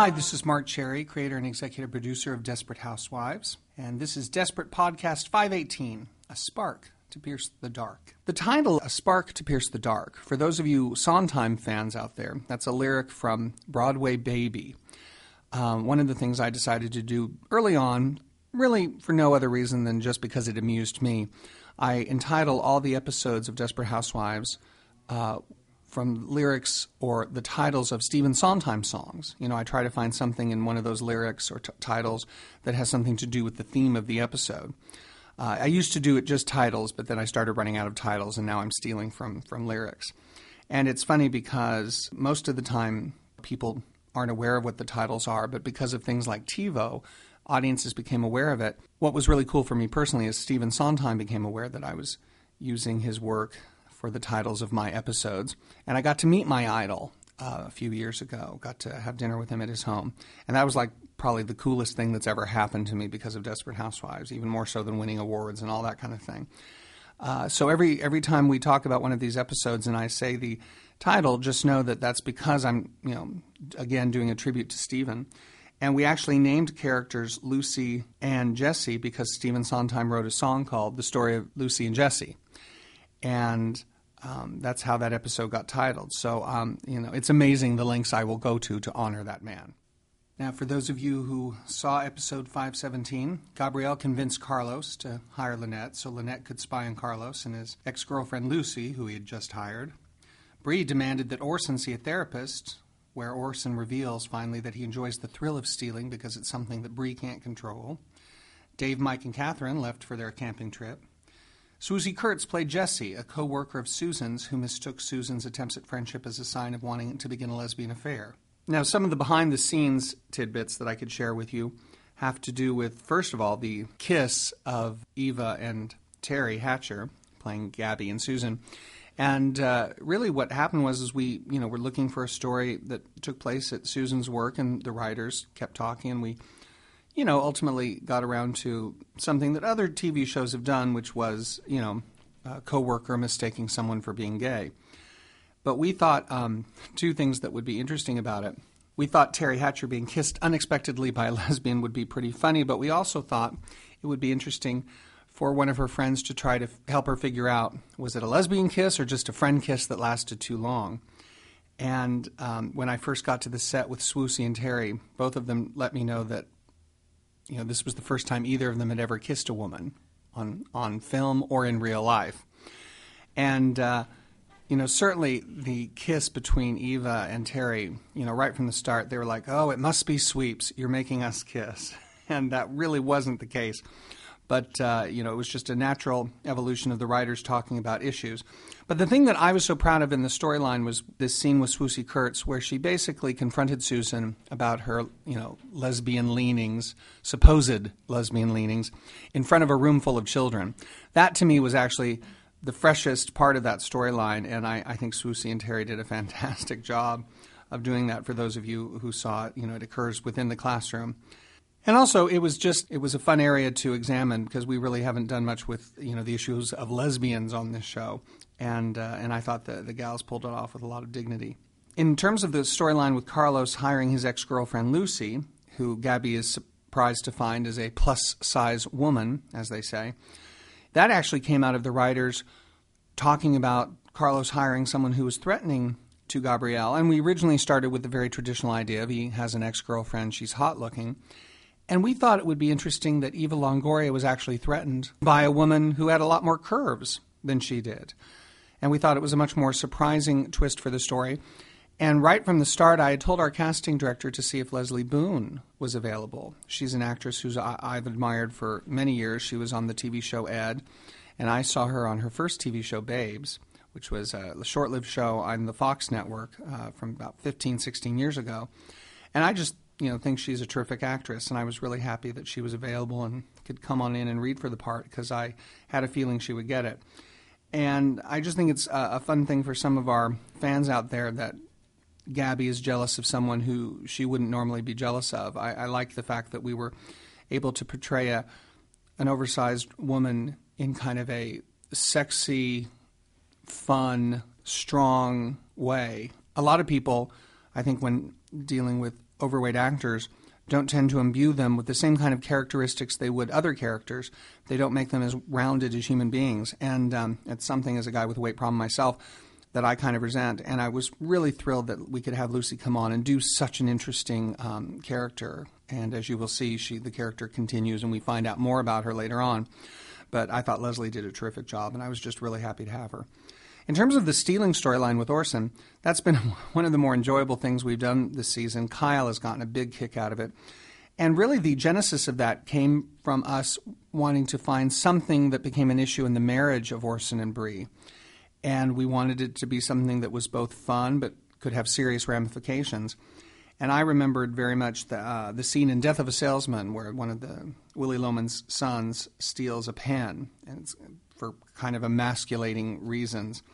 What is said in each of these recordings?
Hi, this is Mark Cherry, creator and executive producer of Desperate Housewives, and this is Desperate Podcast 518, A Spark to Pierce the Dark. The title, A Spark to Pierce the Dark, for those of you Sondheim fans out there, that's a lyric from Broadway Baby. One of the things I decided to do early on, really for no other reason than just because it amused me, I entitle all the episodes of Desperate Housewives from lyrics or the titles of Stephen Sondheim songs. You know, I try to find something in one of those lyrics or titles that has something to do with the theme of the episode. I used to do it just titles, but then I started running out of titles, and now I'm stealing from lyrics. And it's funny because most of the time people aren't aware of what the titles are, but because of things like TiVo, audiences became aware of it. What was really cool for me personally is Stephen Sondheim became aware that I was using his work for the titles of my episodes. And I got to meet my idol a few years ago, got to have dinner with him at his home. And that was like probably the coolest thing that's ever happened to me because of Desperate Housewives, even more so than winning awards and all that kind of thing. So every time we talk about one of these episodes and I say the title, just know that that's because I'm, again, doing a tribute to Stephen. And we actually named characters Lucy and Jesse because Stephen Sondheim wrote a song called The Story of Lucy and Jesse. And that's how that episode got titled. So, it's amazing the lengths I will go to honor that man. Now, for those of you who saw episode 517, Gabrielle convinced Carlos to hire Lynette so Lynette could spy on Carlos and his ex-girlfriend Lucy, who he had just hired. Bree demanded that Orson see a therapist, where Orson reveals finally that he enjoys the thrill of stealing because it's something that Bree can't control. Dave, Mike, and Catherine left for their camping trip. Swoosie Kurtz played Jessie, a co-worker of Susan's who mistook Susan's attempts at friendship as a sign of wanting to begin a lesbian affair. Now, some of the behind-the-scenes tidbits that I could share with you have to do with, first of all, the kiss of Eva and Terry Hatcher, playing Gabby and Susan. And really what happened was we were looking for a story that took place at Susan's work, and the writers kept talking, and we ultimately got around to something that other TV shows have done, which was, a co-worker mistaking someone for being gay. But we thought two things that would be interesting about it. We thought Terry Hatcher being kissed unexpectedly by a lesbian would be pretty funny, but we also thought it would be interesting for one of her friends to try to help her figure out, was it a lesbian kiss or just a friend kiss that lasted too long? And when I first got to the set with Swoosie and Terry, both of them let me know that this was the first time either of them had ever kissed a woman on film or in real life. And, certainly the kiss between Eva and Terry, right from the start, they were like, oh, it must be Sweeps. You're making us kiss. And that really wasn't the case. But, it was just a natural evolution of the writers talking about issues. But the thing that I was so proud of in the storyline was this scene with Swoosie Kurtz where she basically confronted Susan about her, lesbian leanings, supposed lesbian leanings, in front of a room full of children. That, to me, was actually the freshest part of that storyline, and I think Swoosie and Terry did a fantastic job of doing that for those of you who saw it. It occurs within the classroom. And also, it was a fun area to examine because we really haven't done much with, the issues of lesbians on this show. And I thought the gals pulled it off with a lot of dignity. In terms of the storyline with Carlos hiring his ex-girlfriend Lucy, who Gabby is surprised to find is a plus-size woman, as they say, that actually came out of the writers talking about Carlos hiring someone who was threatening to Gabrielle. And we originally started with the very traditional idea of he has an ex-girlfriend, she's hot-looking. And we thought it would be interesting that Eva Longoria was actually threatened by a woman who had a lot more curves than she did. And we thought it was a much more surprising twist for the story. And right from the start, I had told our casting director to see if Leslie Boone was available. She's an actress who I've admired for many years. She was on the TV show Ed, and I saw her on her first TV show Babes, which was a short-lived show on the Fox network from about 15, 16 years ago. And I just think she's a terrific actress, and I was really happy that she was available and could come on in and read for the part because I had a feeling she would get it. And I just think it's a fun thing for some of our fans out there that Gabby is jealous of someone who she wouldn't normally be jealous of. I like the fact that we were able to portray an oversized woman in kind of a sexy, fun, strong way. A lot of people I think when dealing with overweight actors, don't tend to imbue them with the same kind of characteristics they would other characters. They don't make them as rounded as human beings. And it's something, as a guy with a weight problem myself, that I kind of resent. And I was really thrilled that we could have Lucy come on and do such an interesting character. And as you will see, the character continues, and we find out more about her later on. But I thought Leslie did a terrific job, and I was just really happy to have her. In terms of the stealing storyline with Orson, that's been one of the more enjoyable things we've done this season. Kyle has gotten a big kick out of it. And really the genesis of that came from us wanting to find something that became an issue in the marriage of Orson and Bree. And we wanted it to be something that was both fun but could have serious ramifications. And I remembered very much the scene in Death of a Salesman where one of the Willy Loman's sons steals a pen, and it's for kind of emasculating reasons.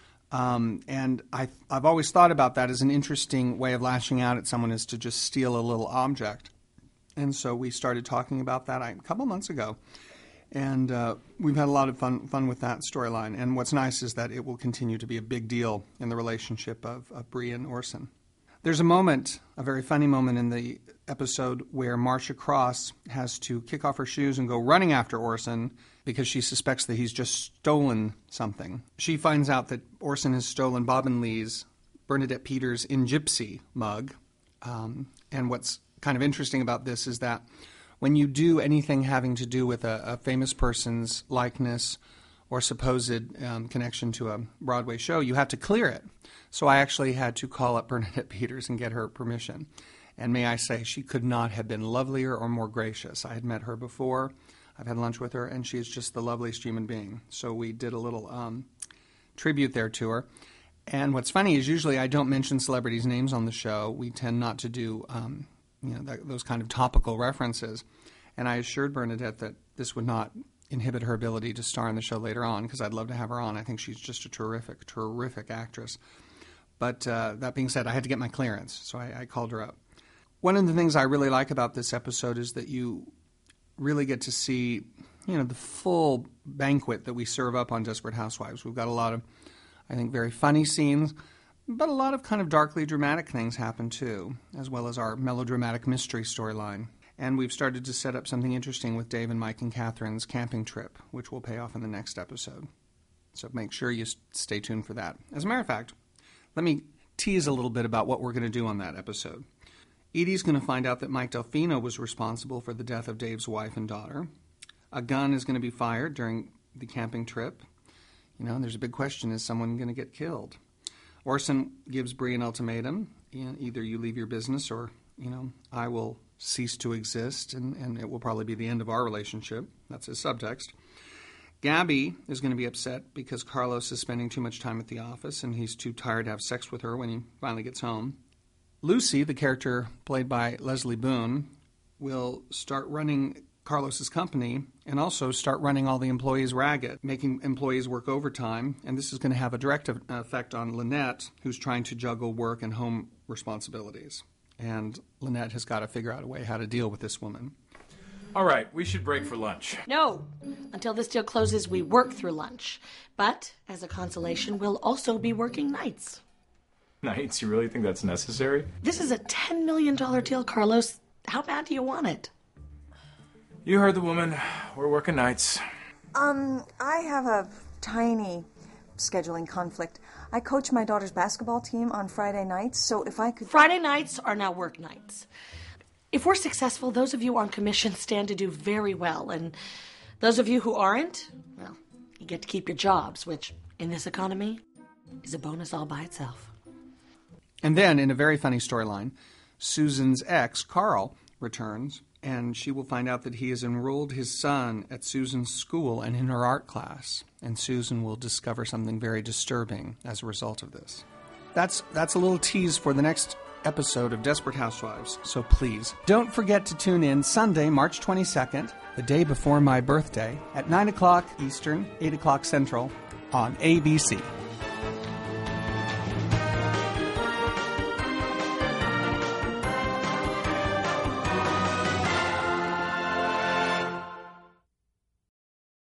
And I've always thought about that as an interesting way of lashing out at someone, is to just steal a little object. And so we started talking about that a couple months ago. And we've had a lot of fun with that storyline. And what's nice is that it will continue to be a big deal in the relationship of Bree and Orson. There's a moment, a very funny moment in the episode where Marcia Cross has to kick off her shoes and go running after Orson because she suspects that he's just stolen something. She finds out that Orson has stolen Bob and Lee's Bernadette Peters in Gypsy mug. And what's kind of interesting about this is that when you do anything having to do with a famous person's likeness or supposed connection to a Broadway show, you have to clear it. So I actually had to call up Bernadette Peters and get her permission. And may I say, she could not have been lovelier or more gracious. I had met her before. I've had lunch with her, and she is just the loveliest human being. So we did a little tribute there to her. And what's funny is usually I don't mention celebrities' names on the show. We tend not to do those kind of topical references. And I assured Bernadette that this would not inhibit her ability to star in the show later on, because I'd love to have her on. I think she's just a terrific, terrific actress. But that being said, I had to get my clearance, so I called her up. One of the things I really like about this episode is that you really get to see, the full banquet that we serve up on Desperate Housewives. We've got a lot of, I think, very funny scenes, but a lot of kind of darkly dramatic things happen too, as well as our melodramatic mystery storyline. And we've started to set up something interesting with Dave and Mike and Catherine's camping trip, which will pay off in the next episode. So make sure you stay tuned for that. As a matter of fact, let me tease a little bit about what we're going to do on that episode. Edie's going to find out that Mike Delfino was responsible for the death of Dave's wife and daughter. A gun is going to be fired during the camping trip. There's a big question, is someone going to get killed? Orson gives Bree an ultimatum. Either you leave your business or, I will cease to exist, and it will probably be the end of our relationship. That's his subtext. Gabby is going to be upset because Carlos is spending too much time at the office, and he's too tired to have sex with her when he finally gets home. Lucy, the character played by Leslie Boone, will start running Carlos's company and also start running all the employees ragged, making employees work overtime. And this is going to have a direct effect on Lynette, who's trying to juggle work and home responsibilities. And Lynette has got to figure out a way how to deal with this woman. All right, we should break for lunch. No. Until this deal closes, we work through lunch. But, as a consolation, we'll also be working nights. Nights? You really think that's necessary? This is a $10 million deal, Carlos. How bad do you want it? You heard the woman. We're working nights. I have a tiny scheduling conflict. I coach my daughter's basketball team on Friday nights, so if I could... Friday nights are now work nights. If we're successful, those of you on commission stand to do very well, and those of you who aren't, well, you get to keep your jobs, which, in this economy, is a bonus all by itself. And then, in a very funny storyline, Susan's ex, Carl, returns, and she will find out that he has enrolled his son at Susan's school and in her art class. And Susan will discover something very disturbing as a result of this. That's a little tease for the next episode of Desperate Housewives. So please, don't forget to tune in Sunday, March 22nd, the day before my birthday, at 9 o'clock Eastern, 8 o'clock Central, on ABC.